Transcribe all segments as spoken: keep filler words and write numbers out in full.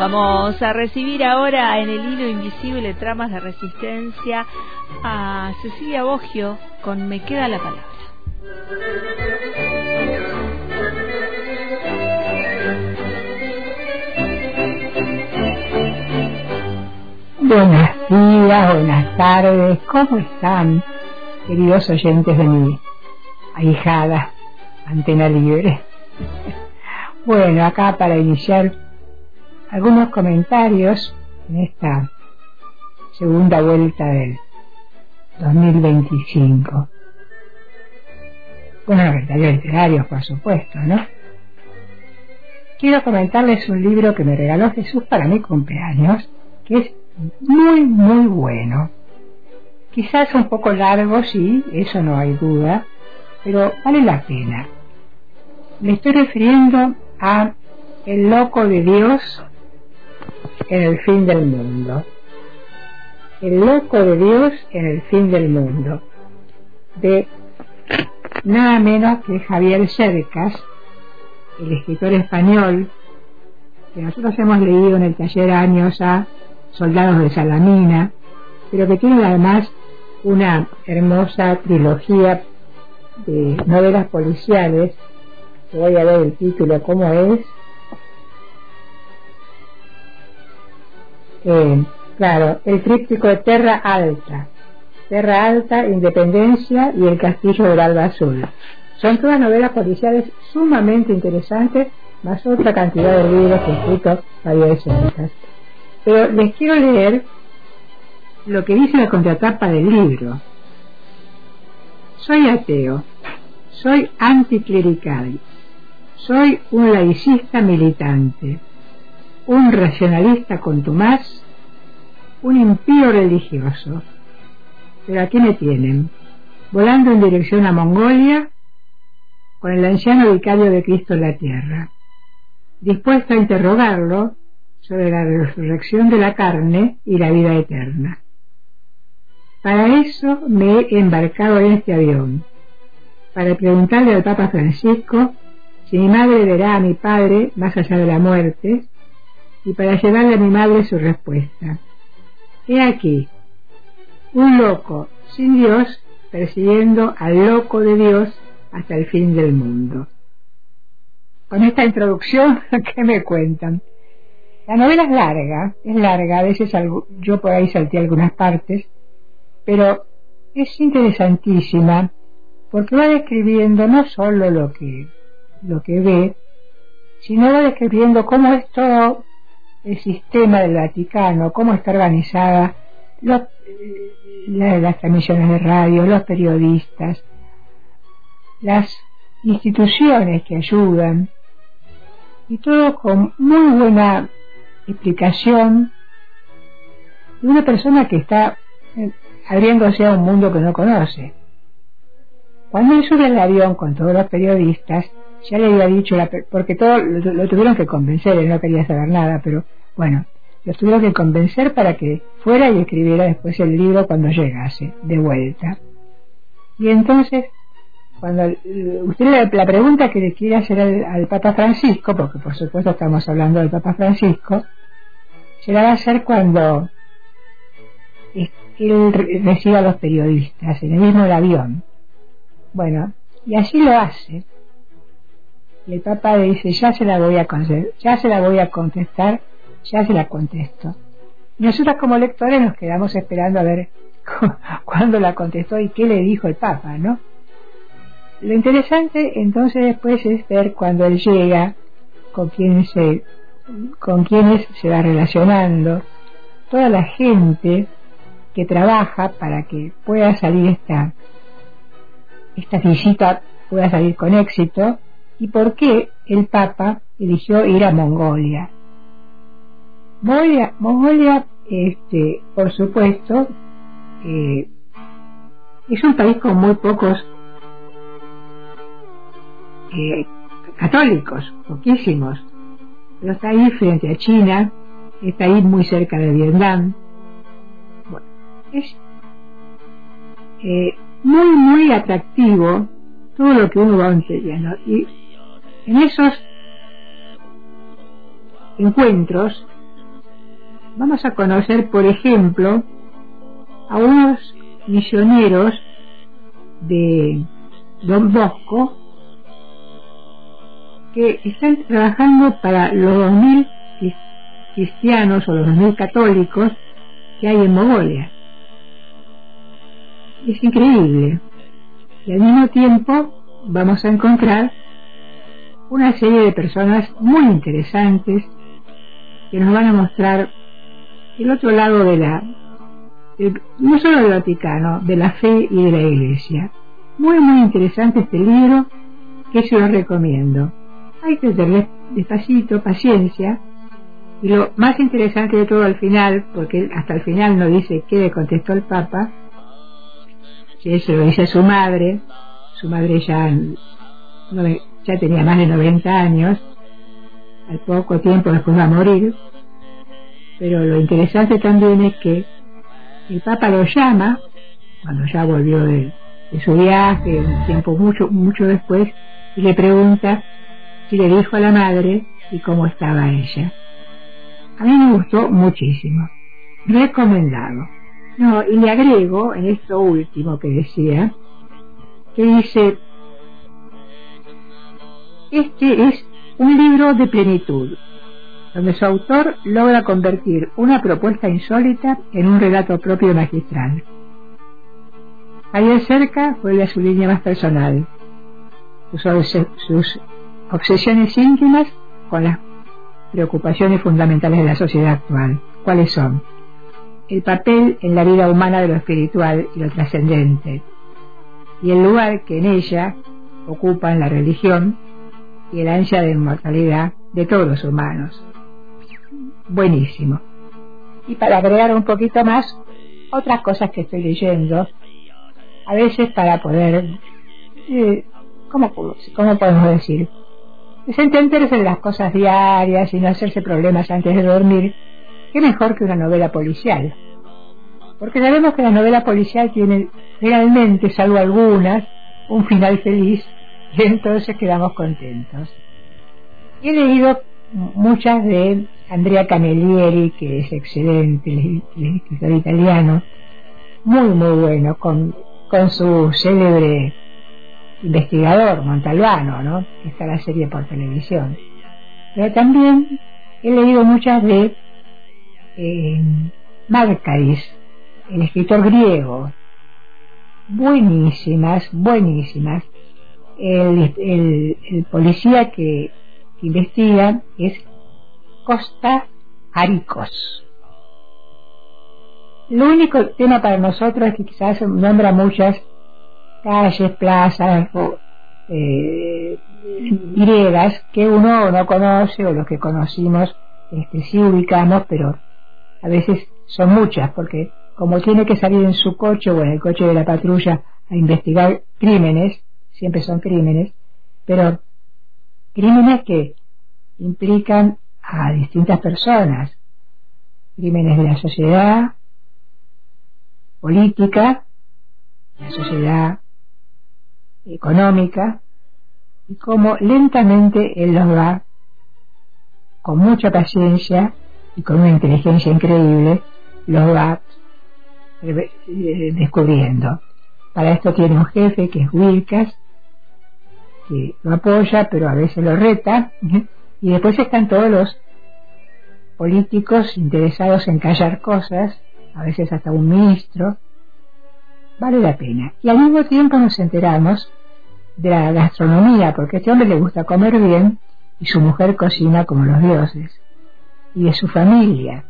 Vamos a recibir ahora en el hilo invisible Tramas de Resistencia a Cecilia Boggio con Me queda la palabra. Buenos días, buenas tardes, ¿cómo están, queridos oyentes de mi ahijada Antena Libre? Bueno, acá para iniciar algunos comentarios en esta segunda vuelta del dos mil veinticinco. Bueno, comentarios literarios, por supuesto, ¿no? Quiero comentarles un libro que me regaló Jesús para mi cumpleaños, que es muy, muy bueno. Quizás un poco largo, sí, eso no hay duda, pero vale la pena. Me estoy refiriendo a El loco de Dios en el fin del mundo. El loco de Dios en el fin del mundo, de nada menos que Javier Cercas, el escritor español que nosotros hemos leído en el taller años a Soldados de Salamina, pero que tiene además una hermosa trilogía de novelas policiales, que voy a ver el título cómo es. Eh, claro, el tríptico de Terra Alta, Terra Alta, Independencia y El Castillo del Alba Azul. Son todas novelas policiales sumamente interesantes, más otra cantidad de libros que he escrito Javier Cercas. Pero les quiero leer lo que dice la contratapa del libro. Soy ateo, soy anticlerical, soy un laicista militante, un racionalista contumaz, un impío religioso. Pero aquí me tienen, volando en dirección a Mongolia con el anciano vicario de Cristo en la tierra, dispuesto a interrogarlo sobre la resurrección de la carne y la vida eterna. Para eso me he embarcado en este avión, para preguntarle al Papa Francisco si mi madre verá a mi padre más allá de la muerte, y para llevarle a mi madre su respuesta. He aquí, un loco sin Dios persiguiendo al loco de Dios hasta el fin del mundo. Con esta introducción, ¿qué me cuentan? La novela es larga, es larga, a veces algo, yo por ahí salté algunas partes, pero es interesantísima porque va describiendo no solo lo que, lo que ve, sino va describiendo cómo es todo el sistema del Vaticano, cómo está organizada los, la, las transmisiones de radio, los periodistas, las instituciones que ayudan, y todo con muy buena explicación de una persona que está eh, abriéndose a un mundo que no conoce. Cuando él sube al avión con todos los periodistas, ya le había dicho, la, porque todo lo, lo tuvieron que convencer, él no quería saber nada, pero bueno, lo tuvieron que convencer para que fuera y escribiera después el libro cuando llegase, de vuelta. Y entonces, cuando usted la, la pregunta que le quiere hacer al, al Papa Francisco, porque por supuesto estamos hablando del Papa Francisco, se la va a hacer cuando él reciba a los periodistas en el mismo avión. Bueno, y así lo hace. Y el Papa le dice, ya se la voy a contestar, ya se la voy a contestar, ya se la contesto. Y nosotros como lectores nos quedamos esperando a ver cuándo la contestó y qué le dijo el Papa, ¿no? Lo interesante entonces después es ver cuando él llega, con quién se, con quiénes se va relacionando, toda la gente que trabaja para que pueda salir esta, esta visita, pueda salir con éxito, y por qué el Papa eligió ir a Mongolia. Mongolia, Mongolia este, por supuesto, eh, es un país con muy pocos Eh, católicos, poquísimos, pero está ahí frente a China, está ahí muy cerca de Vietnam. Bueno, es eh, muy muy atractivo todo lo que uno va entendiendo, y en esos encuentros vamos a conocer, por ejemplo, a unos misioneros de Don Bosco que están trabajando para los dos mil cristianos o los dos mil católicos que hay en Mongolia. Es increíble. Y al mismo tiempo vamos a encontrar una serie de personas muy interesantes que nos van a mostrar el otro lado de la, de, no solo del Vaticano, de la fe y de la Iglesia. Muy muy interesante este libro, que se lo recomiendo. Hay que tener despacito, paciencia, y lo más interesante de todo al final, porque hasta el final no dice qué le contestó el Papa, que se lo dice a su madre. Su madre ya, no, ya tenía más de noventa años, al poco tiempo después va a morir, pero lo interesante también es que el Papa lo llama, cuando ya volvió de, de su viaje, un tiempo mucho, mucho después, y le pregunta si le dijo a la madre y cómo estaba ella. A mí me gustó muchísimo, recomendado. No, y le agrego en esto último que decía, que dice, este es un libro de plenitud, donde su autor logra convertir una propuesta insólita en un relato propio y magistral. Javier Cerca vuelve a su línea más personal, sus, obses- sus obsesiones íntimas con las preocupaciones fundamentales de la sociedad actual. ¿Cuáles son? El papel en la vida humana de lo espiritual y lo trascendente, y el lugar que en ella ocupan la religión y el ansia de inmortalidad de todos los humanos. Buenísimo. Y para agregar un poquito más, otras cosas que estoy leyendo, a veces para poder, eh, ¿cómo, ¿cómo podemos decir? Desentenderse de las cosas diarias y no hacerse problemas antes de dormir. ¿Qué mejor que una novela policial? Porque sabemos que la novela policial tiene realmente, salvo algunas, un final feliz, y entonces quedamos contentos. Y he leído muchas de Andrea Camilleri, que es excelente, el escritor italiano, muy muy bueno, con, con su célebre investigador Montalbano, ¿no?, que está la serie por televisión. Pero también he leído muchas de eh, Márkaris, el escritor griego, buenísimas, buenísimas. El, el, el policía que, que investiga es Costa Aricos. El único tema para nosotros es que quizás nombra muchas calles, plazas, eh, griegas que uno no conoce, o los que conocimos este, sí ubicamos, pero a veces son muchas, porque como tiene que salir en su coche o en el coche de la patrulla a investigar crímenes, siempre son crímenes, pero crímenes que implican a distintas personas, crímenes de la sociedad política, la sociedad económica, y cómo lentamente él los va, con mucha paciencia y con una inteligencia increíble, los va descubriendo. Para esto tiene un jefe que es Wilkas, que lo apoya pero a veces lo reta, y después están todos los políticos interesados en callar cosas, a veces hasta un ministro. Vale la pena. Y al mismo tiempo nos enteramos de la gastronomía, porque a este hombre le gusta comer bien y su mujer cocina como los dioses, y de su familia.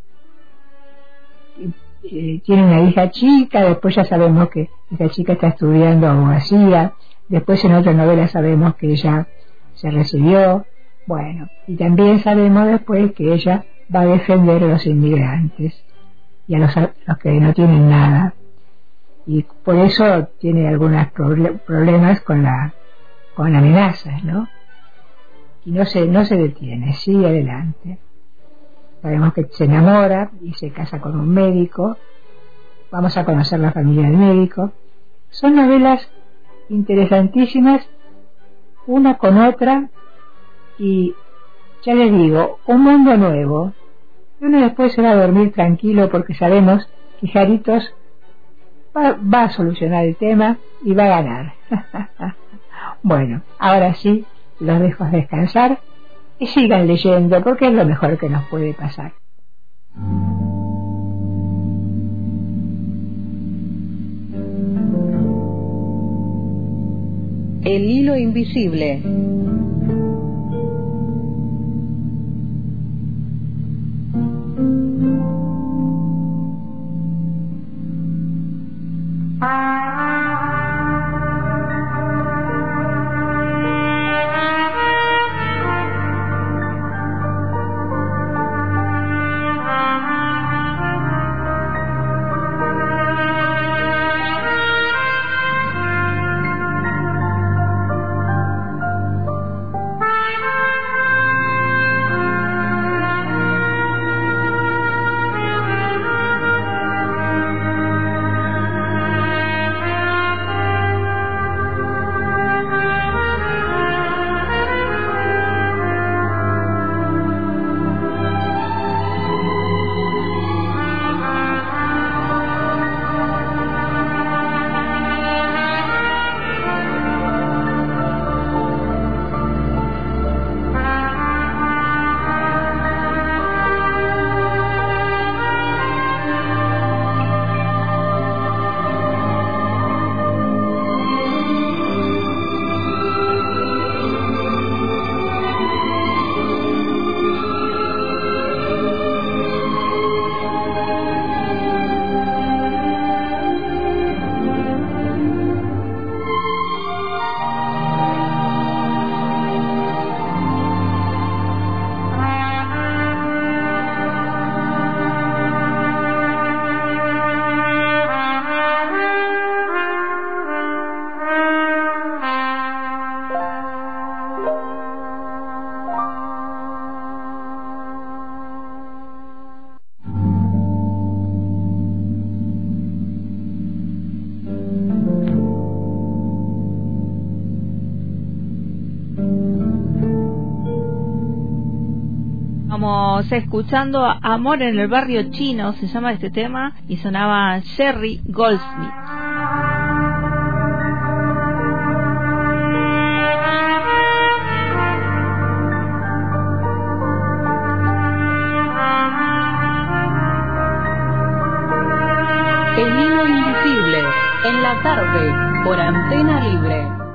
Tiene una hija chica, después ya sabemos que esta chica está estudiando abogacía, después en otra novela sabemos que ella se recibió, bueno, y también sabemos después que ella va a defender a los inmigrantes y a los, a los que no tienen nada, y por eso tiene algunos proble- problemas con la con amenazas, ¿no? Y no se, no se detiene, sigue adelante. Sabemos que se enamora y se casa con un médico. Vamos a conocer la familia del médico. Son novelas interesantísimas, una con otra, y ya les digo, un mundo nuevo, Y uno después se va a dormir tranquilo porque sabemos que Jaritos va, va a solucionar el tema y va a ganar. Bueno, ahora sí, los dejo descansar y sigan leyendo porque es lo mejor que nos puede pasar. El hilo invisible. Estamos escuchando Amor en el barrio chino, se llama este tema, y sonaba Jerry Goldsmith. El hilo invisible, en la tarde, por Antena Libre.